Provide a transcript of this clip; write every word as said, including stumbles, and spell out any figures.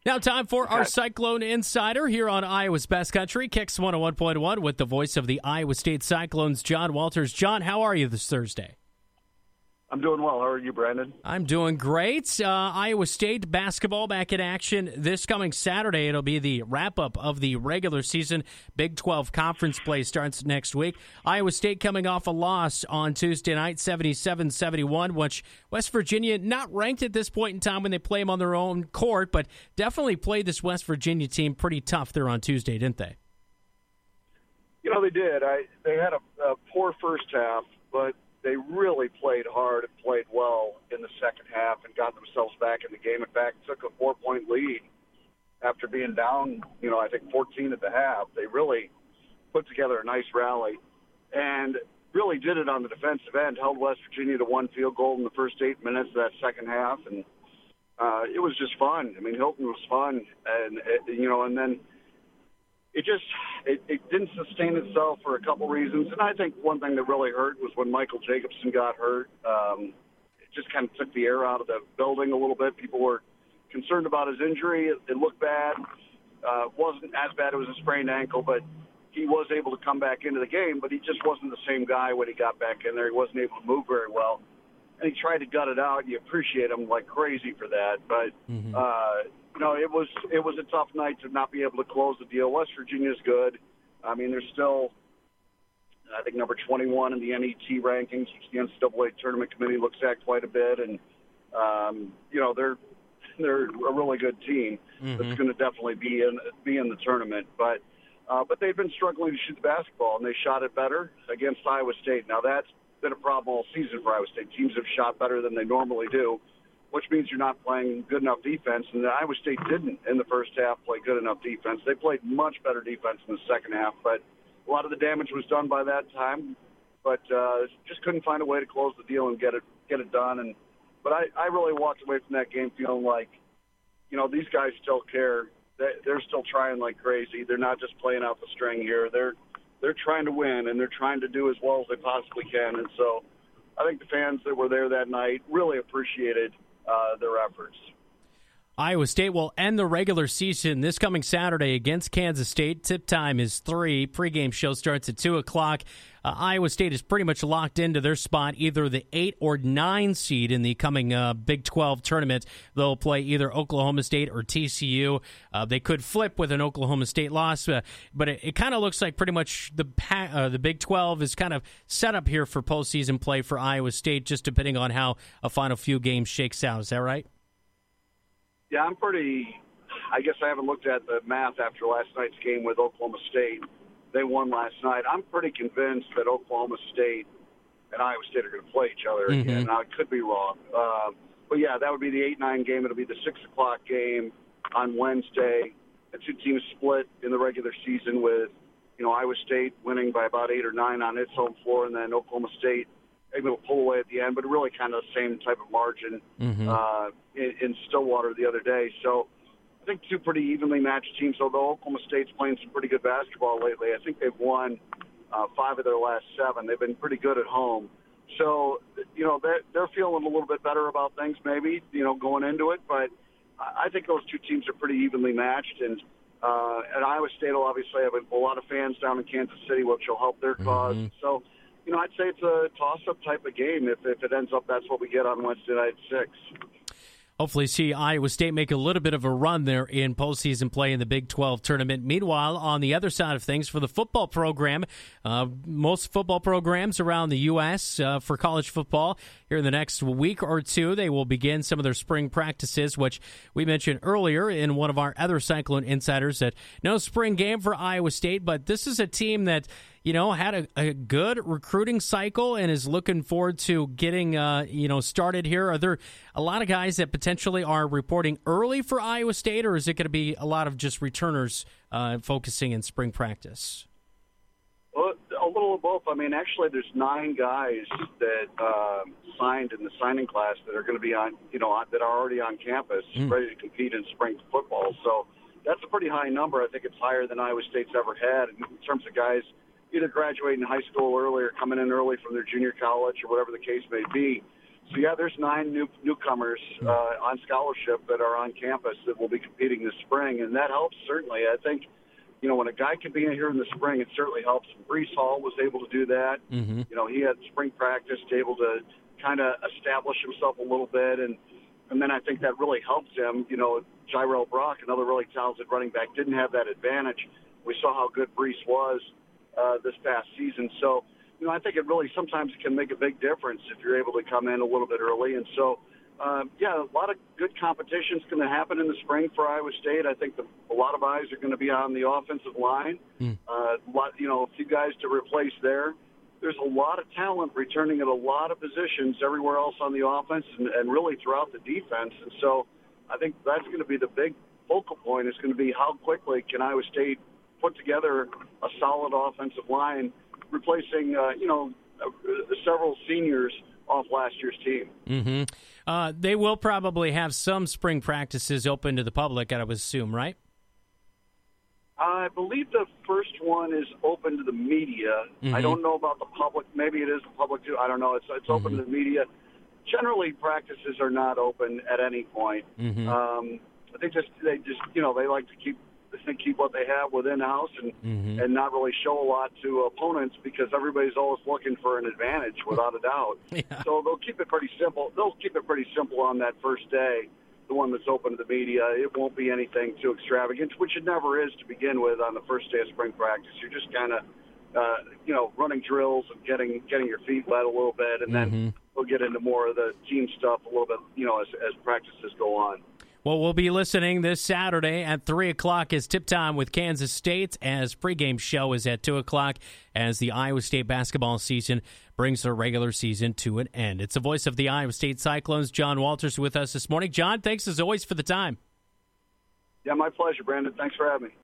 Now time for our Cyclone Insider here on Iowa's Best Country, Kicks one oh one point one with the voice of the Iowa State Cyclones, John Walters. John, how are you this Thursday? I'm doing well. How are you, Brandon? I'm doing great. Uh, Iowa State basketball back in action this coming Saturday. It'll be the wrap-up of the regular season. Big twelve conference play starts next week. Iowa State coming off a loss on Tuesday night, seventy-seven seventy-one, which West Virginia not ranked at this point in time when they play them on their own court, but definitely played this West Virginia team pretty tough there on Tuesday, didn't they? You know, they did. I They had a, a poor first half, but they really played hard and played well in the second half and got themselves back in the game. In fact, took a four-point lead after being down, you know, I think fourteen at the half. They really put together a nice rally and really did it on the defensive end, held West Virginia to one field goal in the first eight minutes of that second half. And uh, it was just fun. I mean, Hilton was fun. And, uh, you know, and then it just it, it didn't sustain itself for a couple reasons. And I think one thing that really hurt was when Michael Jacobson got hurt. Um, it just kind of took the air out of the building a little bit. People were concerned about his injury. It, it looked bad. Uh, wasn't as bad. It was a sprained ankle, but he was able to come back into the game, but he just wasn't the same guy when he got back in there. He wasn't able to move very well. And he tried to gut it out. You appreciate him like crazy for that. But, mm-hmm. uh, you know, it was it was a tough night to not be able to close the deal. West Virginia's good. I mean, they're still, I think, number twenty-one in the N E T rankings, which the N C double A tournament committee looks at quite a bit. And, um, you know, they're they're a really good team mm-hmm. that's going to definitely be in, be in the tournament. But, uh, but they've been struggling to shoot the basketball, and they shot it better against Iowa State. Now, that's been a problem all season for Iowa State. Teams have shot better than they normally do, which means you're not playing good enough defense. And Iowa State didn't, in the first half, play good enough defense. They played much better defense in the second half, but a lot of the damage was done by that time. But uh, just couldn't find a way to close the deal and get it get it done. And But I, I really walked away from that game feeling like, you know, these guys still care. They, they're still trying like crazy. They're not just playing out the string here. They're they're trying to win, and they're trying to do as well as they possibly can. And so I think the fans that were there that night really appreciated uh, their efforts. Iowa State will end the regular season this coming Saturday against Kansas State. Tip time is three. Pregame show starts at two o'clock. Uh, Iowa State is pretty much locked into their spot, either the eight or nine seed in the coming uh, Big twelve tournament. They'll play either Oklahoma State or T C U. Uh, they could flip with an Oklahoma State loss, uh, but it, it kind of looks like pretty much the uh, the Big twelve is kind of set up here for postseason play for Iowa State, just depending on how a final few games shakes out. Is that right? Yeah, I'm pretty – I guess I haven't looked at the math after last night's game with Oklahoma State. They won last night. I'm pretty convinced that Oklahoma State and Iowa State are going to play each other mm-hmm. again. Now, I could be wrong. Uh, but, yeah, that would be the eight nine game. It'll be the six o'clock game on Wednesday. The two teams split in the regular season with, you know, Iowa State winning by about eight or nine on its home floor, and then Oklahoma State able to pull away at the end, but really kind of the same type of margin mm-hmm. uh, in, in Stillwater the other day. So I think two pretty evenly matched teams, although Oklahoma State's playing some pretty good basketball lately. I think they've won uh, five of their last seven. They've been pretty good at home. So, you know, they're, they're feeling a little bit better about things maybe, you know, going into it. But I think those two teams are pretty evenly matched. And, uh, and Iowa State will obviously have a, a lot of fans down in Kansas City, which will help their cause. Mm-hmm. So, you know, I'd say it's a toss-up type of game. If, if it ends up, that's what we get on Wednesday night at six. Hopefully see Iowa State make a little bit of a run there in postseason play in the Big twelve tournament. Meanwhile, on the other side of things, for the football program, uh, most football programs around the U S uh, for college football, here in the next week or two, they will begin some of their spring practices, which we mentioned earlier in one of our other Cyclone Insiders that no spring game for Iowa State, but this is a team that, you know, had a, a good recruiting cycle and is looking forward to getting, uh, you know, started here. Are there a lot of guys that potentially are reporting early for Iowa State, or is it going to be a lot of just returners uh, focusing in spring practice? Well, a little of both. I mean, actually, there's nine guys that uh, signed in the signing class that are going to be on, you know, that are already on campus, mm. ready to compete in spring football. So that's a pretty high number. I think it's higher than Iowa State's ever had in terms of guys either graduating high school early or coming in early from their junior college or whatever the case may be. So, yeah, there's nine new newcomers uh, on scholarship that are on campus that will be competing this spring, and that helps certainly. I think, you know, when a guy can be in here in the spring, it certainly helps. Brees Hall was able to do that. Mm-hmm. You know, he had spring practice, able to kind of establish himself a little bit, and and then I think that really helped him. You know, Jairell Brock, another really talented running back, didn't have that advantage. We saw how good Brees was uh, this past season. So, you know, I think it really sometimes it can make a big difference if you're able to come in a little bit early. And so, um, yeah, a lot of good competition is going to happen in the spring for Iowa State. I think the, a lot of eyes are going to be on the offensive line. Mm. Uh, a lot, you know, a few guys to replace there. There's a lot of talent returning at a lot of positions everywhere else on the offense and, and really throughout the defense. And so I think that's going to be the big focal point is going to be how quickly can Iowa State put together a solid offensive line, replacing, uh, you know, uh, several seniors off last year's team. Mm-hmm. Uh, they will probably have some spring practices open to the public, I would assume, right? I believe the first one is open to the media. Mm-hmm. I don't know about the public. Maybe it is the public too. I don't know. It's it's mm-hmm. open to the media. Generally, practices are not open at any point. Mm-hmm. Um, they just they just you know they like to keep they keep what they have within house and mm-hmm. and not really show a lot to opponents because everybody's always looking for an advantage without a doubt. Yeah. So they'll keep it pretty simple. They'll keep it pretty simple on that first day. The one that's open to the media, it won't be anything too extravagant, which it never is to begin with on the first day of spring practice. You're just kind of, uh, you know, running drills and getting getting your feet wet a little bit, and then mm-hmm. we'll get into more of the team stuff a little bit, you know, as, as practices go on. Well, we'll be listening this Saturday at three o'clock as tip time with Kansas State, as pregame show is at two o'clock as the Iowa State basketball season brings their regular season to an end. It's the voice of the Iowa State Cyclones, John Walters, with us this morning. John, thanks as always for the time. Yeah, my pleasure, Brandon. Thanks for having me.